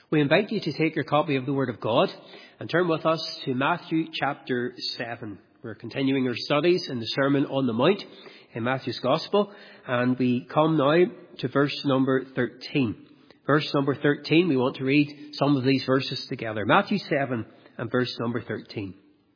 We invite you to take your copy of the Word of God and turn with us to Matthew chapter 7. We're continuing our studies in the Sermon on the Mount in Matthew's Gospel, and we come now to verse number 13. Verse number 13, we want to read some of these verses together. Matthew 7 and verse number 13.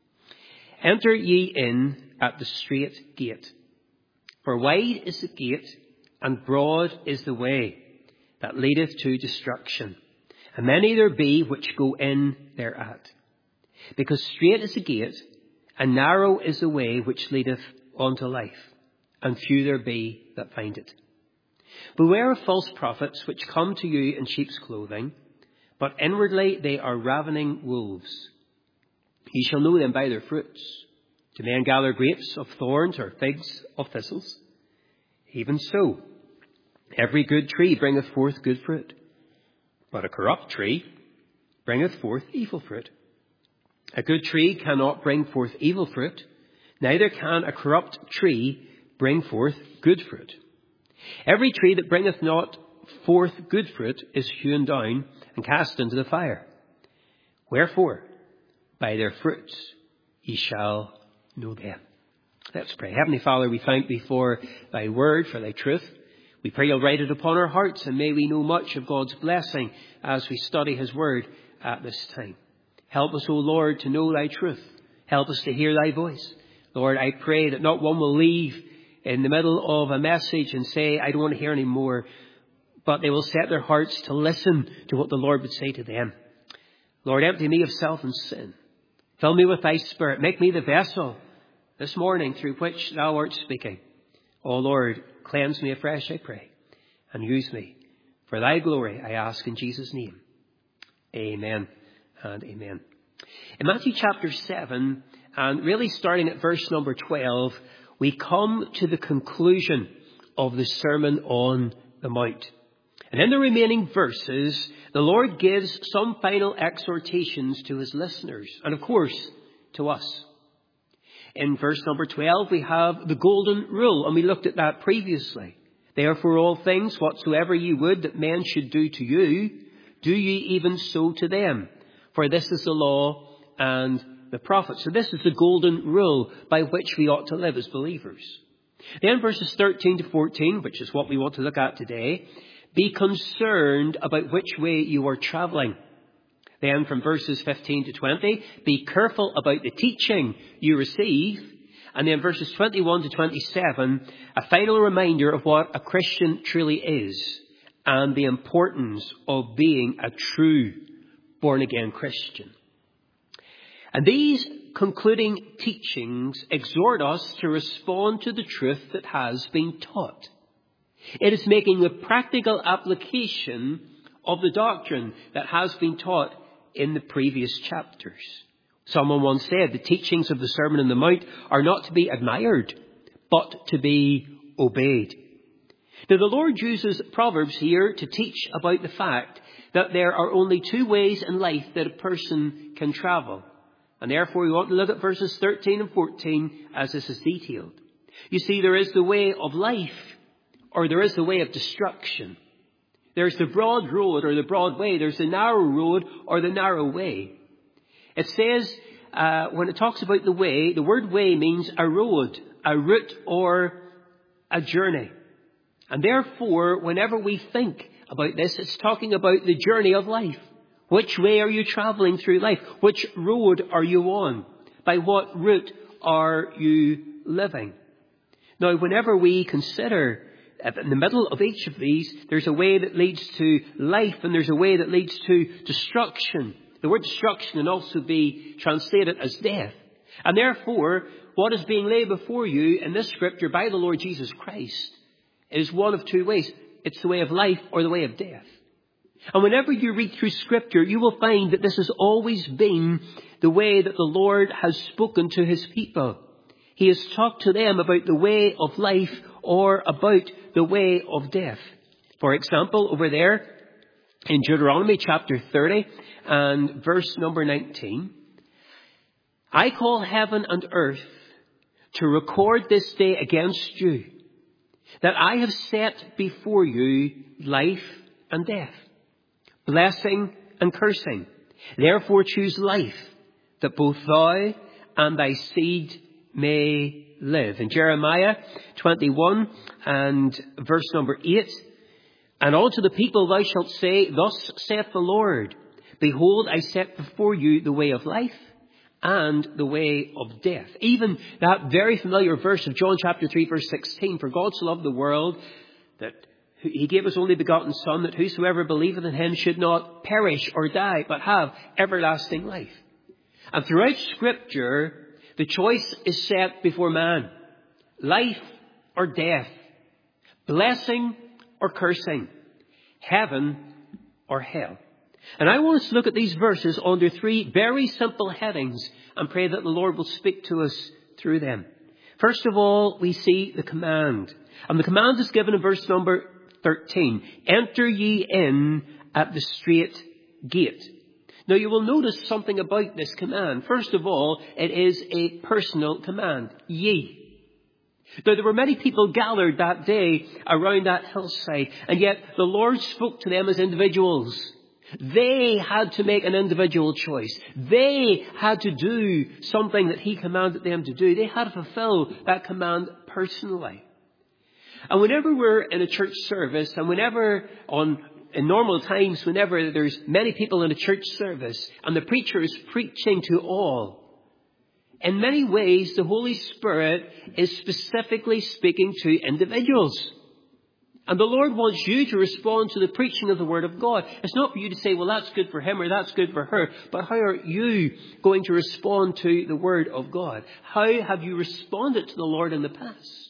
Enter ye in at the strait gate, for wide is the gate, and broad is the way that leadeth to destruction. And many there be which go in thereat. Because strait is the gate, and narrow is the way which leadeth unto life, and few there be that find it. Beware of false prophets which come to you in sheep's clothing, but inwardly they are ravening wolves. Ye shall know them by their fruits. Do men gather grapes of thorns or figs of thistles? Even so, every good tree bringeth forth good fruit. But a corrupt tree bringeth forth evil fruit. A good tree cannot bring forth evil fruit, neither can a corrupt tree bring forth good fruit. Every tree that bringeth not forth good fruit is hewn down and cast into the fire. Wherefore, by their fruits ye shall know them. Let's pray. Heavenly Father, we thank thee for thy word, for thy truth. We pray you'll write it upon our hearts, and may we know much of God's blessing as we study his word at this time. Help us, O Lord, to know thy truth. Help us to hear thy voice. Lord, I pray that not one will leave in the middle of a message and say, I don't want to hear any more, but they will set their hearts to listen to what the Lord would say to them. Lord, empty me of self and sin. Fill me with thy Spirit. Make me the vessel this morning through which thou art speaking. O Lord, cleanse me afresh, I pray, and use me for thy glory, I ask in Jesus' name. Amen and amen. In Matthew chapter 7, and really starting at verse number 12, we come to the conclusion of the Sermon on the Mount. And in the remaining verses, the Lord gives some final exhortations to his listeners, and of course, to us. In verse number 12, we have the golden rule, and we looked at that previously. Therefore, all things whatsoever ye would that men should do to you, do ye even so to them. For this is the law and the prophets. So this is the golden rule by which we ought to live as believers. Then verses 13 to 14, which is what we want to look at today, be concerned about which way you are travelling. Then from verses 15 to 20, be careful about the teaching you receive. And then verses 21 to 27, a final reminder of what a Christian truly is and the importance of being a true born-again Christian. And these concluding teachings exhort us to respond to the truth that has been taught. It is making the practical application of the doctrine that has been taught in the previous chapters. Someone once said the teachings of the Sermon on the Mount are not to be admired, but to be obeyed. Now, the Lord uses Proverbs here to teach about the fact that there are only two ways in life that a person can travel. And therefore, we want to look at verses 13 and 14 as this is detailed. You see, there is the way of life, or there is the way of destruction. There's the broad road or the broad way. There's the narrow road or the narrow way. It says, when it talks about the way, the word way means a road, a route, or a journey. And therefore, whenever we think about this, it's talking about the journey of life. Which way are you travelling through life? Which road are you on? By what route are you living? Now, whenever we consider in the middle of each of these, there's a way that leads to life and there's a way that leads to destruction. The word destruction can also be translated as death. And therefore, what is being laid before you in this scripture by the Lord Jesus Christ is one of two ways. It's the way of life or the way of death. And whenever you read through scripture, you will find that this has always been the way that the Lord has spoken to his people. He has talked to them about the way of life or about the way of death. For example, over there in Deuteronomy chapter 30 and verse number 19, I call heaven and earth to record this day against you, that I have set before you life and death, blessing and cursing. Therefore choose life, that both thou and thy seed may live. In Jeremiah 21 and verse number 8, and unto the people thou shalt say, Thus saith the Lord, Behold, I set before you the way of life and the way of death. Even that very familiar verse of John chapter 3 verse 16, For God so loved the world that He gave His only begotten Son, that whosoever believeth in Him should not perish or die, but have everlasting life. And throughout Scripture, the choice is set before man. Life or death. Blessing or cursing. Heaven or hell. And I want us to look at these verses under three very simple headings and pray that the Lord will speak to us through them. First of all, we see the command. And the command is given in verse number 13. Enter ye in at the strait gate. Now you will notice something about this command. First of all, it is a personal command. Ye. Now there were many people gathered that day around that hillside, and yet the Lord spoke to them as individuals. They had to make an individual choice. They had to do something that He commanded them to do. They had to fulfill that command personally. And whenever we're in a church service, and in normal times, whenever there's many people in a church service and the preacher is preaching to all, in many ways the Holy Spirit is specifically speaking to individuals. And the Lord wants you to respond to the preaching of the Word of God. It's not for you to say, well, that's good for him or that's good for her. But how are you going to respond to the Word of God? How have you responded to the Lord in the past?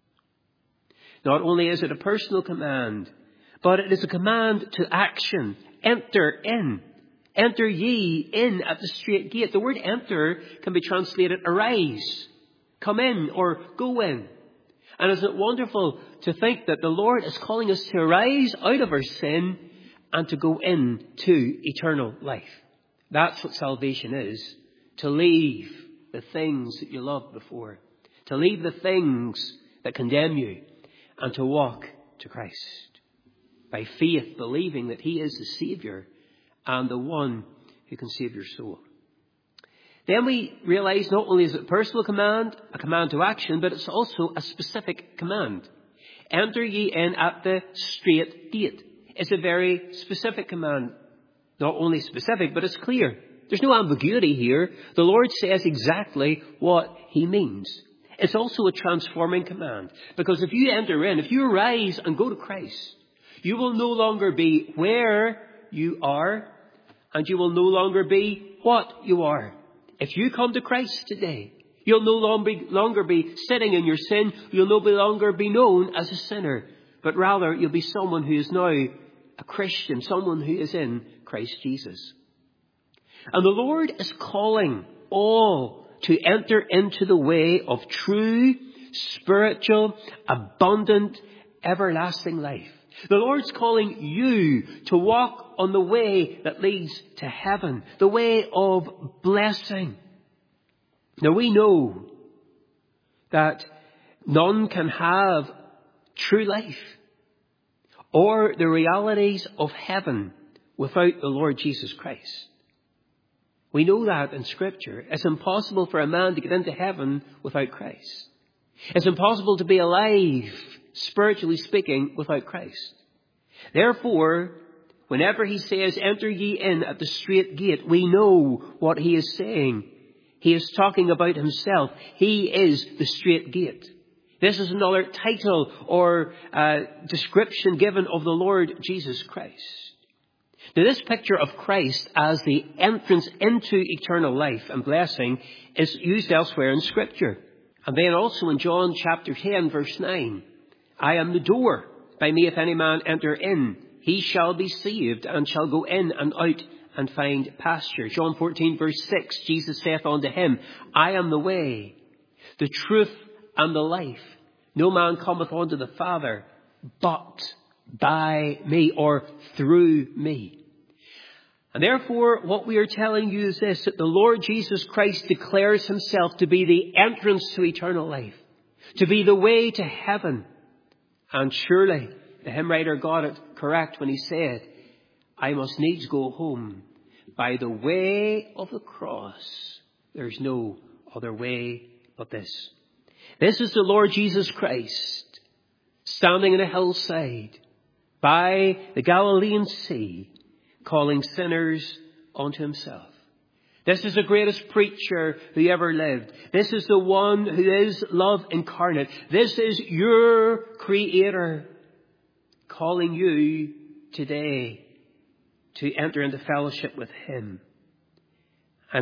Not only is it a personal command, but it is a command to action. Enter in. Enter ye in at the strait gate. The word enter can be translated arise, come in, or go in. And isn't it wonderful to think that the Lord is calling us to arise out of our sin and to go into eternal life. That's what salvation is. To leave the things that you loved before. To leave the things that condemn you and to walk to Christ. By faith, believing that He is the Saviour and the one who can save your soul. Then we realize not only is it a personal command, a command to action, but it's also a specific command. Enter ye in at the strait gate. It's a very specific command. Not only specific, but it's clear. There's no ambiguity here. The Lord says exactly what He means. It's also a transforming command. Because if you enter in, if you arise and go to Christ, you will no longer be where you are, and you will no longer be what you are. If you come to Christ today, you'll no longer be sitting in your sin. You'll no longer be known as a sinner, but rather you'll be someone who is now a Christian, someone who is in Christ Jesus. And the Lord is calling all to enter into the way of true, spiritual, abundant, everlasting life. The Lord's calling you to walk on the way that leads to heaven, the way of blessing. Now we know that none can have true life or the realities of heaven without the Lord Jesus Christ. We know that in Scripture. It's impossible for a man to get into heaven without Christ. It's impossible to be alive, spiritually speaking, without Christ. Therefore, whenever He says, enter ye in at the strait gate, we know what He is saying. He is talking about Himself. He is the strait gate. This is another title or description given of the Lord Jesus Christ. Now, this picture of Christ as the entrance into eternal life and blessing is used elsewhere in Scripture. And then also in John chapter 10, verse 9, I am the door. By me, if any man enter in, he shall be saved and shall go in and out and find pasture. John 14, verse 6, Jesus saith unto him, I am the way, the truth, and the life. No man cometh unto the Father but by me, or through me. And therefore, what we are telling you is this, that the Lord Jesus Christ declares Himself to be the entrance to eternal life, to be the way to heaven. And surely the hymn writer got it correct when he said, I must needs go home by the way of the cross. There's no other way but this. This is the Lord Jesus Christ, standing on a hillside by the Galilean Sea, calling sinners unto himself. This is the greatest preacher who ever lived. This is the one who is love incarnate. This is your Creator calling you today to enter into fellowship with him. And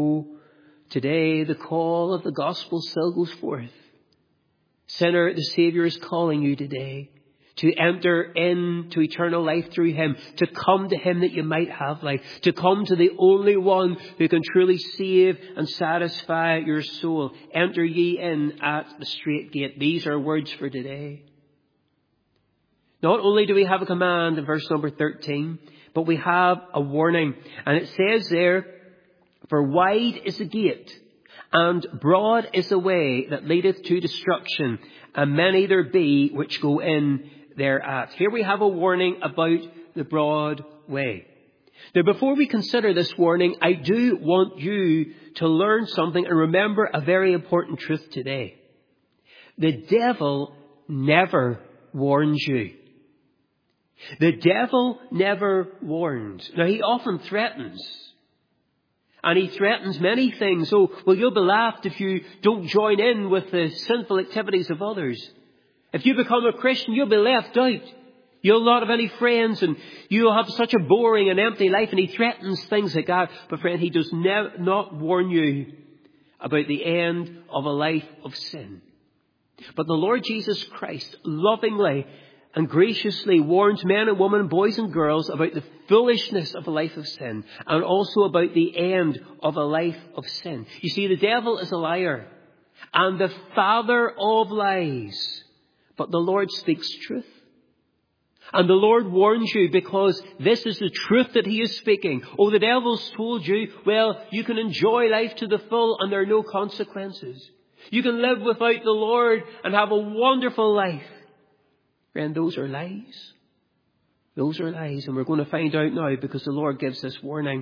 today the call of the gospel still goes forth. Sinner, the Saviour is calling you today to enter into eternal life through him, to come to him that you might have life, to come to the only one who can truly save and satisfy your soul. Enter ye in at the strait gate. These are words for today. Not only do we have a command in verse number 13, but we have a warning. And it says there, for wide is the gate, and broad is the way that leadeth to destruction, and many there be which go in thereat. Here we have a warning about the broad way. Now, before we consider this warning, I do want you to learn something and remember a very important truth today. The devil never warns you. The devil never warns. Now, he often threatens. And he threatens many things. Oh, well, you'll be laughed if you don't join in with the sinful activities of others. If you become a Christian, you'll be left out. You'll not have any friends and you'll have such a boring and empty life. And he threatens things like that. But friend, he does not warn you about the end of a life of sin. But the Lord Jesus Christ lovingly and graciously warns men and women, boys and girls about the foolishness of a life of sin and also about the end of a life of sin. You see, the devil is a liar and the father of lies. But the Lord speaks truth. And the Lord warns you because this is the truth that he is speaking. Oh, the devil's told you, well, you can enjoy life to the full and there are no consequences. You can live without the Lord and have a wonderful life. Friend, those are lies. Those are lies. And we're going to find out now because the Lord gives this warning,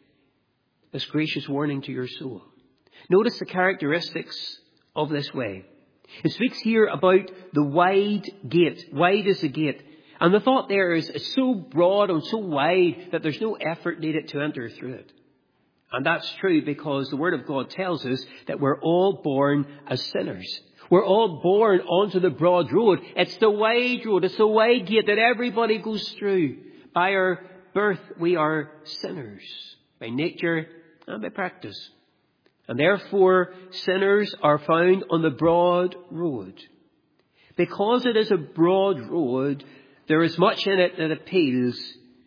this gracious warning to your soul. Notice the characteristics of this way. It speaks here about the wide gate. Wide is the gate. And the thought there is it's so broad and so wide that there's no effort needed to enter through it. And that's true because the Word of God tells us that we're all born as sinners. We're all born onto the broad road. It's the wide road. It's the wide gate that everybody goes through. By our birth, we are sinners. By nature and by practice. And therefore, sinners are found on the broad road. Because it is a broad road, there is much in it that appeals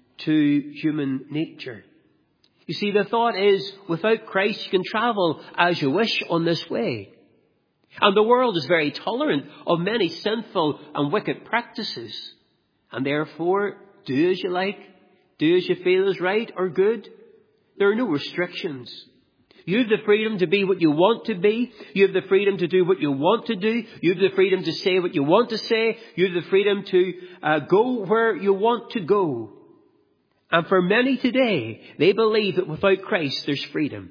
to human nature. You see, the thought is, without Christ, you can travel as you wish on this way. And the world is very tolerant of many sinful and wicked practices. And therefore, do as you like, do as you feel is right or good. There are no restrictions. You have the freedom to be what you want to be. You have the freedom to do what you want to do. You have the freedom to say what you want to say. You have the freedom to go where you want to go. And for many today, they believe that without Christ, there's freedom.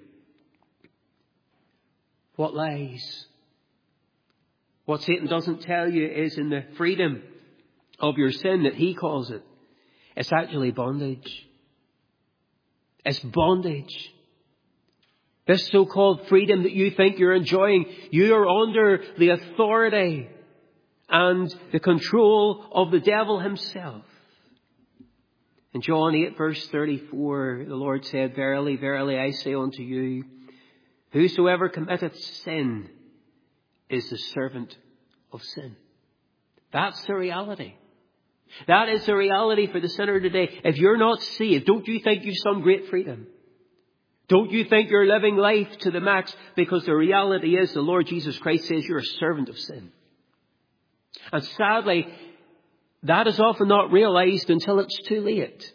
What lies? What Satan doesn't tell you is in the freedom of your sin that he calls it. It's actually bondage. It's bondage. This so-called freedom that you think you're enjoying, you are under the authority and the control of the devil himself. In John 8 verse 34, the Lord said, Verily, verily, I say unto you, whosoever committeth sin is the servant of sin. That's the reality. That is the reality for the sinner today. If you're not saved, don't you think you've some great freedom? Don't you think you're living life to the max? Because the reality is the Lord Jesus Christ says you're a servant of sin. And sadly, that is often not realized until it's too late.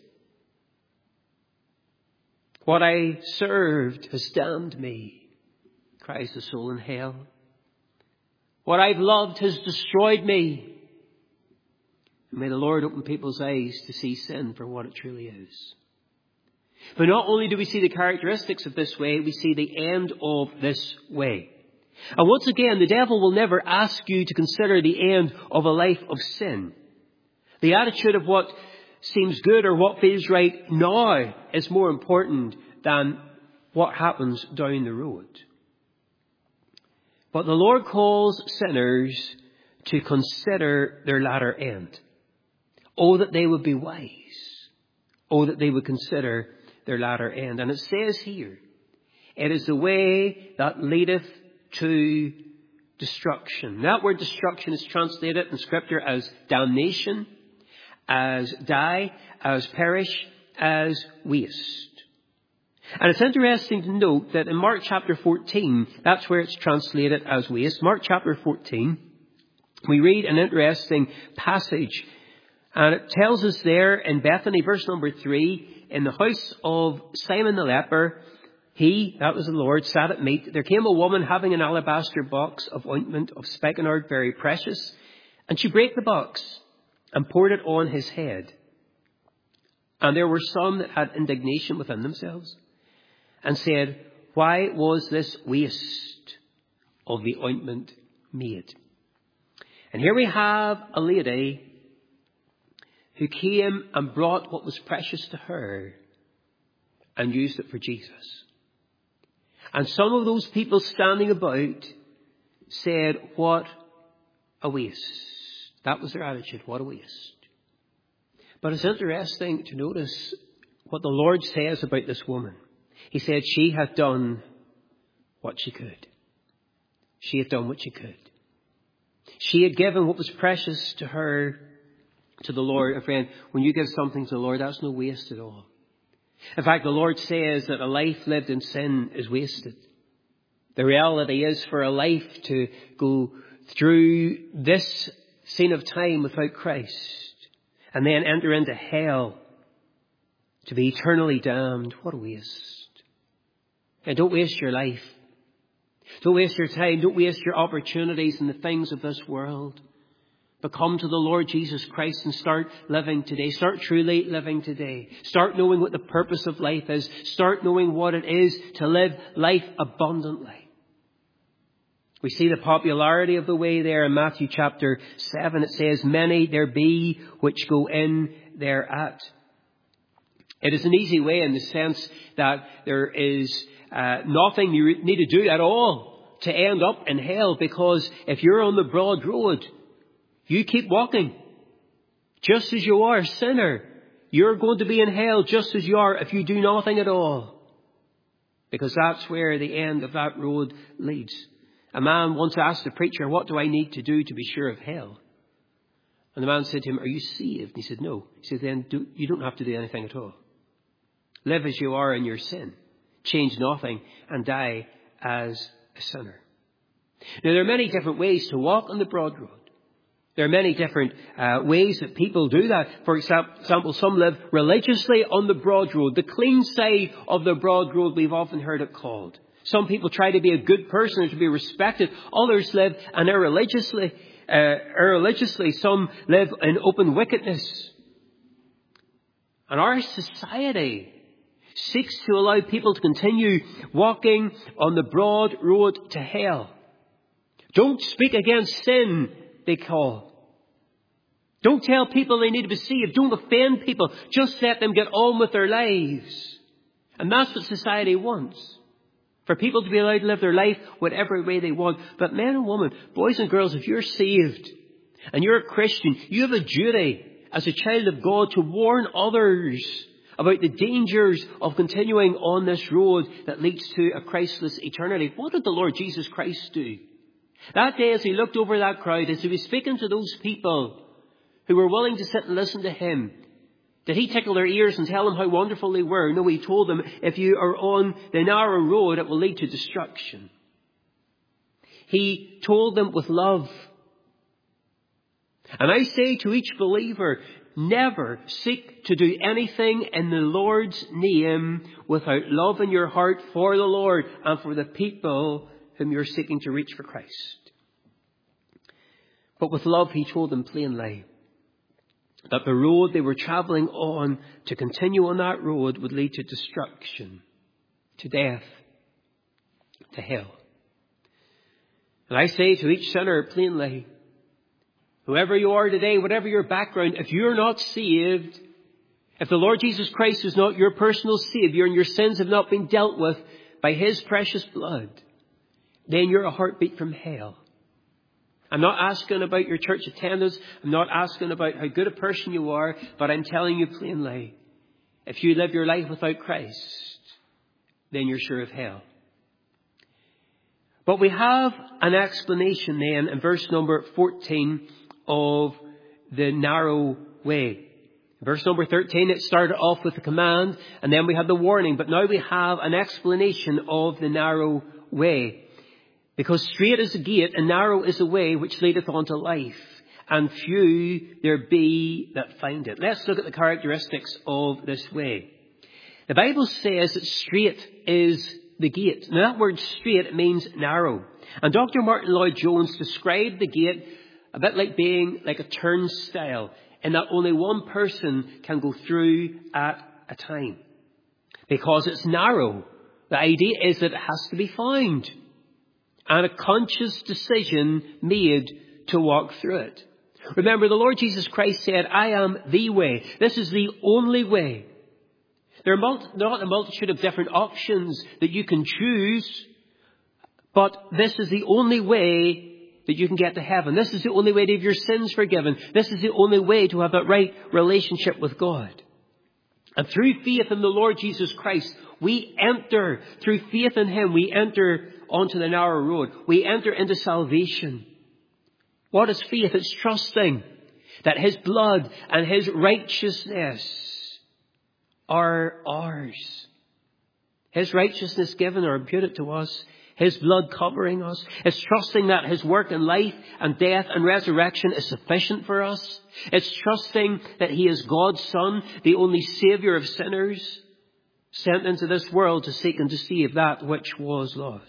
What I served has damned me, cries the soul in hell. What I've loved has destroyed me. May the Lord open people's eyes to see sin for what it truly is. But not only do we see the characteristics of this way, we see the end of this way. And once again, the devil will never ask you to consider the end of a life of sin. The attitude of what seems good or what feels right now is more important than what happens down the road. But the Lord calls sinners to consider their latter end. Oh, that they would be wise. Oh, that they would consider their latter end. And it says here, it is the way that leadeth to destruction. That word destruction is translated in Scripture as damnation, as die, as perish, as waste. And it's interesting to note that in Mark chapter 14, that's where it's translated as waste. Mark chapter 14, we read an interesting passage. And it tells us there in Bethany, verse number 3, in the house of Simon the leper, he, that was the Lord, sat at meat. There came a woman having an alabaster box of ointment of spikenard, very precious. And she brake the box and poured it on his head. And there were some that had indignation within themselves and said, why was this waste of the ointment made? And here we have a lady who came and brought what was precious to her and used it for Jesus. And some of those people standing about said, what a waste. That was their attitude, what a waste. But it's interesting to notice what the Lord says about this woman. He said she had done what she could. She had done what she could. She had given what was precious to her to the Lord. And friend, when you give something to the Lord, that's no waste at all. In fact, the Lord says that a life lived in sin is wasted. The reality is for a life to go through this scene of time without Christ and then enter into hell to be eternally damned, what a waste. And don't waste your life. Don't waste your time. Don't waste your opportunities in the things of this world. But come to the Lord Jesus Christ and start living today. Start truly living today. Start knowing what the purpose of life is. Start knowing what it is to live life abundantly. We see the popularity of the way there in Matthew chapter 7. It says, many there be which go in thereat. It is an easy way in the sense that there is nothing you need to do at all to end up in hell, because if you're on the broad road, you keep walking. Just as you are a sinner, you're going to be in hell just as you are if you do nothing at all. Because that's where the end of that road leads. A man once asked the preacher, what do I need to do to be sure of hell? And the man said to him, are you saved? And he said, no. He said, then you don't have to do anything at all. Live as you are in your sin. Change nothing and die as a sinner. Now, there are many different ways to walk on the broad road. There are many different ways that people do that. For example, some live religiously on the broad road. The clean side of the broad road, we've often heard it called. Some people try to be a good person or to be respected. Others live irreligiously. Some live in open wickedness. And our society seeks to allow people to continue walking on the broad road to hell. Don't speak against sin, they call. Don't tell people they need to be saved. Don't offend people. Just let them get on with their lives. And that's what society wants. For people to be allowed to live their life whatever way they want. But men and women, boys and girls, if you're saved and you're a Christian, you have a duty as a child of God to warn others about the dangers of continuing on this road that leads to a Christless eternity. What did the Lord Jesus Christ do? That day as he looked over that crowd, as he was speaking to those people who were willing to sit and listen to him, did he tickle their ears and tell them how wonderful they were? No, he told them, if you are on the narrow road, it will lead to destruction. He told them with love. And I say to each believer, never seek to do anything in the Lord's name without love in your heart for the Lord and for the people whom you're seeking to reach for Christ. But with love, he told them plainly, that the road they were travelling on, to continue on that road, would lead to destruction, to death, to hell. And I say to each sinner plainly, whoever you are today, whatever your background, if you're not saved, if the Lord Jesus Christ is not your personal Saviour and your sins have not been dealt with by His precious blood, then you're a heartbeat from hell. I'm not asking about your church attendance. I'm not asking about how good a person you are, but I'm telling you plainly, if you live your life without Christ, then you're sure of hell. But we have an explanation then in verse number 14 of the narrow way. Verse number 13, it started off with the command, and then we had the warning. But now we have an explanation of the narrow way. Because straight is the gate, and narrow is the way which leadeth unto life, and few there be that find it. Let's look at the characteristics of this way. The Bible says that straight is the gate. Now that word straight means narrow. And Dr. Martin Lloyd-Jones described the gate a bit like being like a turnstile, in that only one person can go through at a time. Because it's narrow, the idea is that it has to be found, and a conscious decision made to walk through it. Remember, the Lord Jesus Christ said, I am the way. This is the only way. There are not a multitude of different options that you can choose, but this is the only way that you can get to heaven. This is the only way to have your sins forgiven. This is the only way to have that right relationship with God. And through faith in the Lord Jesus Christ, we enter, through faith in Him, we enter onto the narrow road. We enter into salvation. What is faith? It's trusting that His blood and His righteousness are ours. His righteousness given or imputed to us. His blood covering us. It's trusting that His work in life and death and resurrection is sufficient for us. It's trusting that He is God's Son, the only Saviour of sinners, sent into this world to seek and to save that which was lost.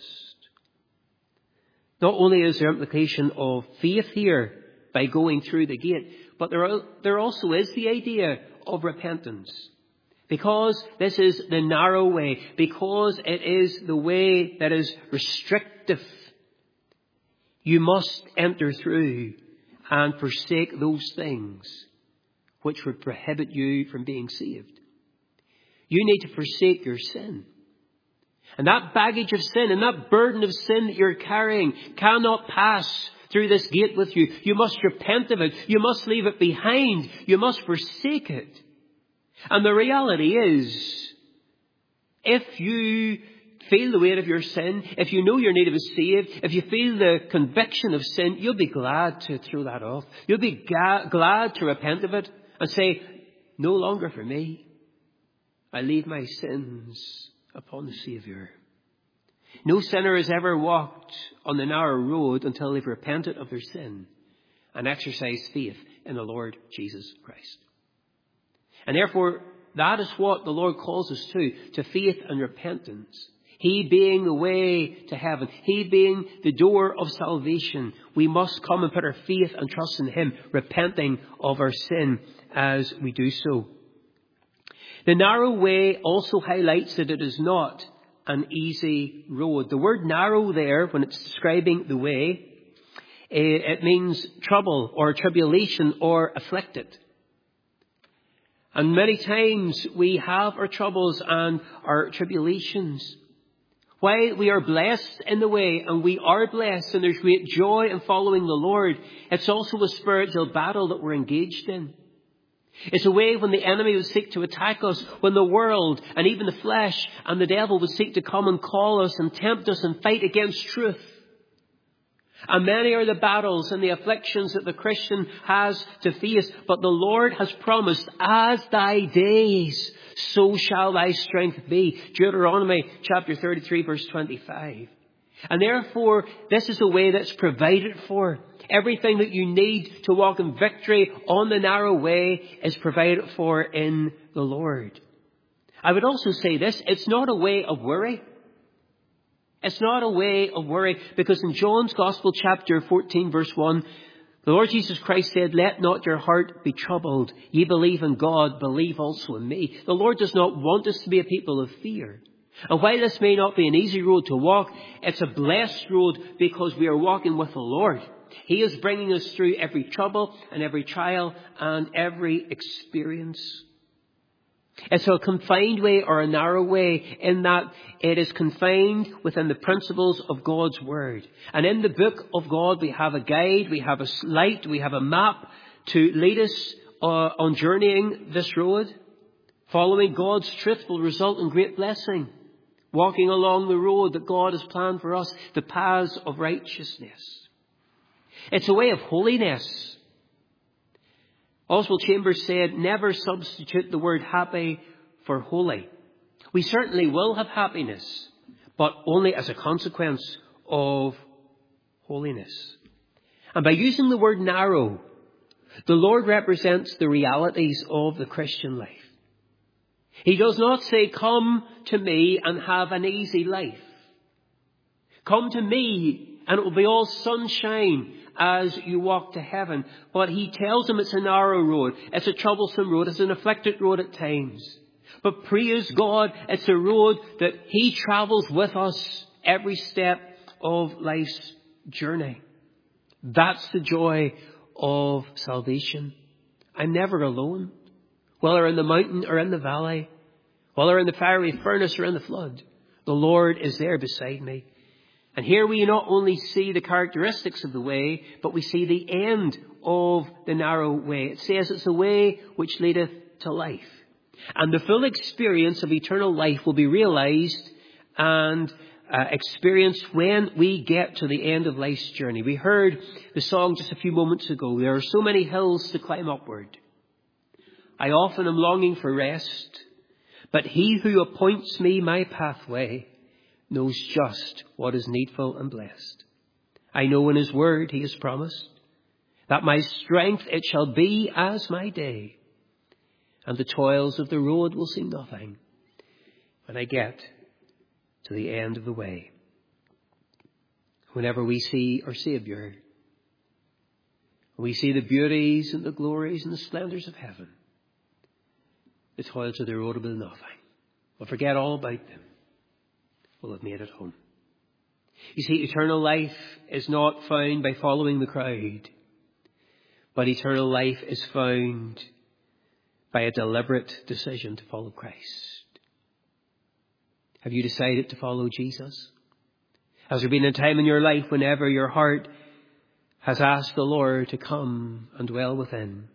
Not only is there implication of faith here by going through the gate, but there also is the idea of repentance. Because this is the narrow way, because it is the way that is restrictive, you must enter through and forsake those things which would prohibit you from being saved. You need to forsake your sin. And that baggage of sin and that burden of sin that you're carrying cannot pass through this gate with you. You must repent of it. You must leave it behind. You must forsake it. And the reality is, if you feel the weight of your sin, if you know your need to be saved, if you feel the conviction of sin, you'll be glad to throw that off. You'll be glad to repent of it and say, no longer for me. I leave my sins upon the Saviour. No sinner has ever walked on the narrow road until they've repented of their sin and exercised faith in the Lord Jesus Christ. And therefore, that is what the Lord calls us to faith and repentance. He being the way to heaven, He being the door of salvation. We must come and put our faith and trust in Him, repenting of our sin as we do so. The narrow way also highlights that it is not an easy road. The word narrow there, when it's describing the way, it means trouble or tribulation or afflicted. And many times we have our troubles and our tribulations. While we are blessed in the way, and we are blessed, and there's great joy in following the Lord, it's also a spiritual battle that we're engaged in. It's a way when the enemy would seek to attack us, when the world and even the flesh and the devil would seek to come and call us and tempt us and fight against truth. And many are the battles and the afflictions that the Christian has to face. But the Lord has promised, as thy days, so shall thy strength be. Deuteronomy chapter 33, verse 25. And therefore, this is a way that's provided for. Everything that you need to walk in victory on the narrow way is provided for in the Lord. I would also say this, it's not a way of worry. It's not a way of worry, because in John's Gospel chapter 14 verse 1, The Lord Jesus Christ said, "Let not your heart be troubled. Ye believe in God, believe also in me." The Lord does not want us to be a people of fear. And while this may not be an easy road to walk, it's a blessed road because we are walking with the Lord. He is bringing us through every trouble and every trial and every experience. It's a confined way or a narrow way in that it is confined within the principles of God's Word. And in the book of God, we have a guide, we have a light, we have a map to lead us on journeying this road. Following God's truth will result in great blessing. Walking along the road that God has planned for us, the paths of righteousness. It's a way of holiness. Oswald Chambers said, "Never substitute the word happy for holy." We certainly will have happiness, but only as a consequence of holiness. And by using the word narrow, the Lord represents the realities of the Christian life. He does not say, "Come to me and have an easy life. Come to me and it will be all sunshine as you walk to heaven." But he tells them it's a narrow road. It's a troublesome road. It's an afflicted road at times. But praise God, it's a road that he travels with us every step of life's journey. That's the joy of salvation. I'm never alone. Whether in the mountain or in the valley, whether in the fiery furnace or in the flood, the Lord is there beside me. And here we not only see the characteristics of the way, but we see the end of the narrow way. It says it's the way which leadeth to life. And the full experience of eternal life will be realized and experienced when we get to the end of life's journey. We heard the song just a few moments ago. There are so many hills to climb upward. I often am longing for rest, but he who appoints me my pathway knows just what is needful and blessed. I know in his word he has promised that my strength it shall be as my day, and the toils of the road will seem nothing when I get to the end of the way. Whenever we see our Saviour, we see the beauties and the glories and the splendours of heaven, the toils of the road will be nothing. We'll forget all about them. We'll have made it home. You see, eternal life is not found by following the crowd, but eternal life is found by a deliberate decision to follow Christ. Have you decided to follow Jesus? Has there been a time in your life whenever your heart has asked the Lord to come and dwell within?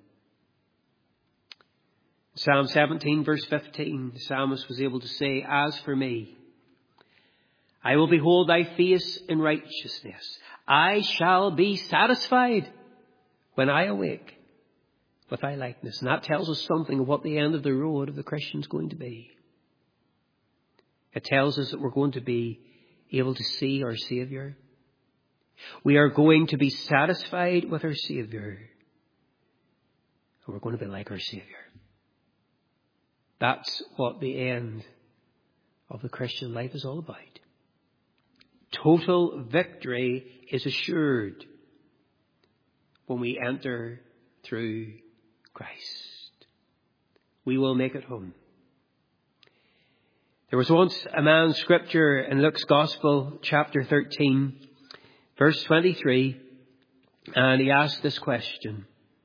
Psalm 17 verse 15, the psalmist was able to say, "As for me, I will behold thy face in righteousness. I shall be satisfied when I awake with thy likeness." And that tells us something of what the end of the road of the Christian is going to be. It tells us that we're going to be able to see our Saviour. We are going to be satisfied with our Saviour. And we're going to be like our Saviour. That's what the end of the Christian life is all about. Total victory is assured when we enter through Christ. We will make it home. There was once a man, Scripture in Luke's Gospel, chapter 13, verse 23, and he asked this question: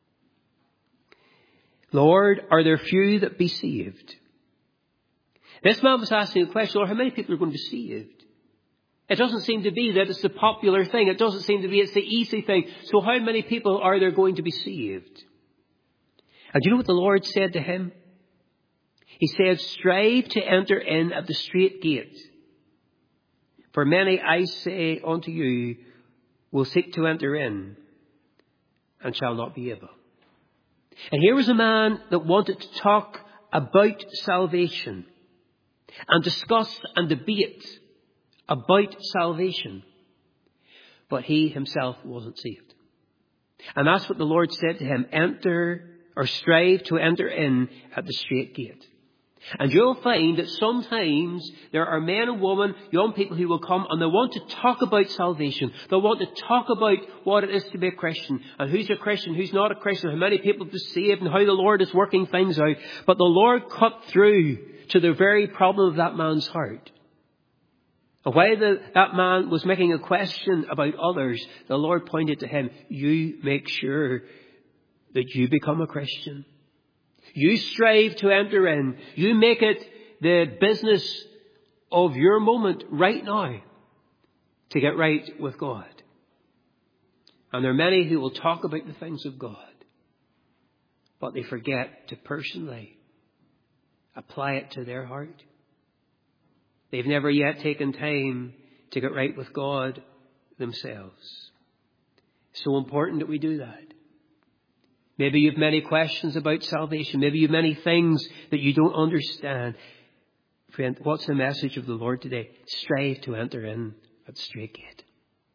"Lord, are there few that be saved?" This man was asking a question, Lord, how many people are going to be saved? It doesn't seem to be that it's the popular thing. It doesn't seem to be it's the easy thing. So how many people are there going to be saved? And do you know what the Lord said to him? He said, "Strive to enter in at the strait gate. For many, I say unto you, will seek to enter in and shall not be able." And here was a man that wanted to talk about salvation and discuss and debate about salvation. But he himself wasn't saved. And that's what the Lord said to him: enter, or strive to enter in at the strait gate. And you'll find that sometimes there are men and women, young people who will come and they want to talk about salvation. They'll want to talk about what it is to be a Christian and who's a Christian, who's not a Christian, how many people to save and how the Lord is working things out. But the Lord cut through to the very problem of that man's heart. And while that man was making a question about others, the Lord pointed to him, you make sure that you become a Christian. You strive to enter in. You make it the business of your moment right now to get right with God. And there are many who will talk about the things of God, but they forget to personally apply it to their heart. They've never yet taken time to get right with God themselves. It's so important that we do that. Maybe you have many questions about salvation. Maybe you have many things that you don't understand. Friend, what's the message of the Lord today? Strive to enter in at the straight gate.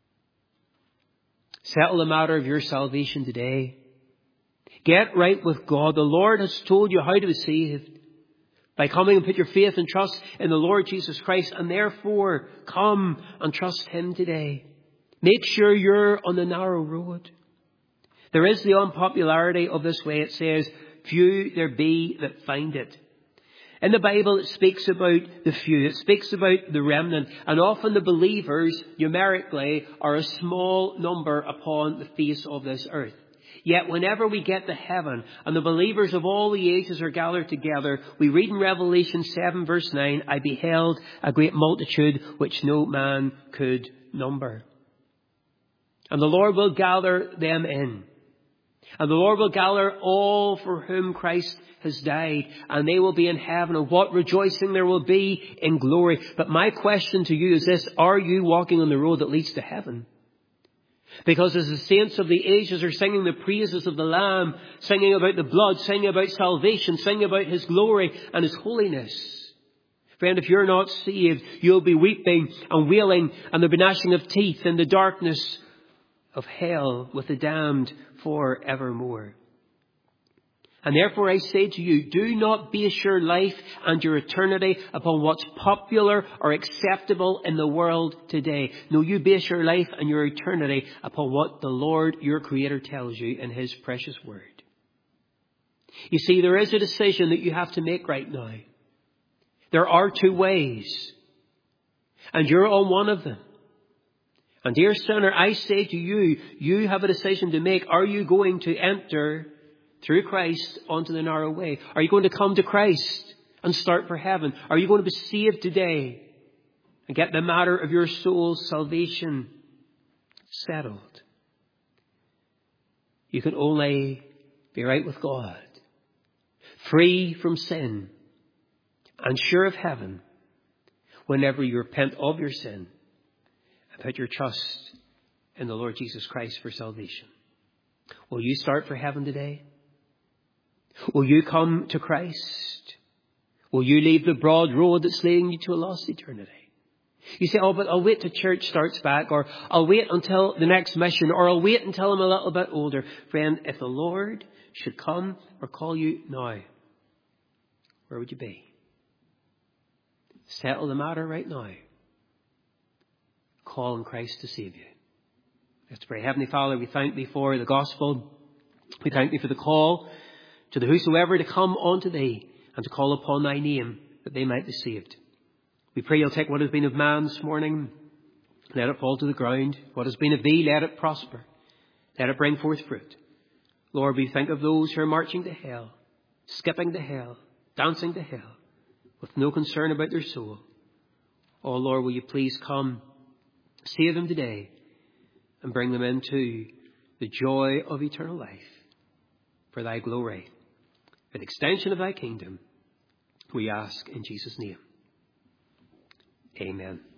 Settle the matter of your salvation today. Get right with God. The Lord has told you how to be saved by coming and put your faith and trust in the Lord Jesus Christ. And therefore, come and trust Him today. Make sure you're on the narrow road. There is the unpopularity of this way. It says, few there be that find it. In the Bible, it speaks about the few. It speaks about the remnant. And often the believers, numerically, are a small number upon the face of this earth. Yet whenever we get to heaven and the believers of all the ages are gathered together, we read in Revelation 7 verse 9, I beheld a great multitude which no man could number. And the Lord will gather them in. And the Lord will gather all for whom Christ has died, and they will be in heaven, and what rejoicing there will be in glory. But my question to you is this: are you walking on the road that leads to heaven? Because as the saints of the ages are singing the praises of the Lamb, singing about the blood, singing about salvation, singing about His glory and His holiness. Friend, if you're not saved, you'll be weeping and wailing, and there'll be gnashing of teeth in the darkness of hell with the damned forevermore. And therefore I say to you, do not base your life and your eternity upon what's popular or acceptable in the world today. No, you base your life and your eternity upon what the Lord, your Creator, tells you in His precious Word. You see, there is a decision that you have to make right now. There are two ways, and you're on one of them. And dear sinner, I say to you, you have a decision to make. Are you going to enter through Christ onto the narrow way? Are you going to come to Christ and start for heaven? Are you going to be saved today and get the matter of your soul's salvation settled? You can only be right with God, free from sin, and sure of heaven whenever you repent of your sin and put your trust in the Lord Jesus Christ for salvation. Will you start for heaven today? Will you come to Christ? Will you leave the broad road that's leading you to a lost eternity? You say, oh, but I'll wait till church starts back, or I'll wait until the next mission, or I'll wait until I'm a little bit older. Friend, if the Lord should come or call you now, where would you be? Settle the matter right now. Call on Christ to save you. Let's pray. Heavenly Father, we thank Thee for the gospel. We thank Thee for the call to the whosoever to come unto Thee and to call upon Thy name that they might be saved. We pray You'll take what has been of man this morning, let it fall to the ground. What has been of Thee, let it prosper. Let it bring forth fruit. Lord, we think of those who are marching to hell, skipping to hell, dancing to hell, with no concern about their soul. Oh Lord, will You please come, save them today, and bring them into the joy of eternal life for Thy glory, for the extension of Thy kingdom, we ask in Jesus' name. Amen.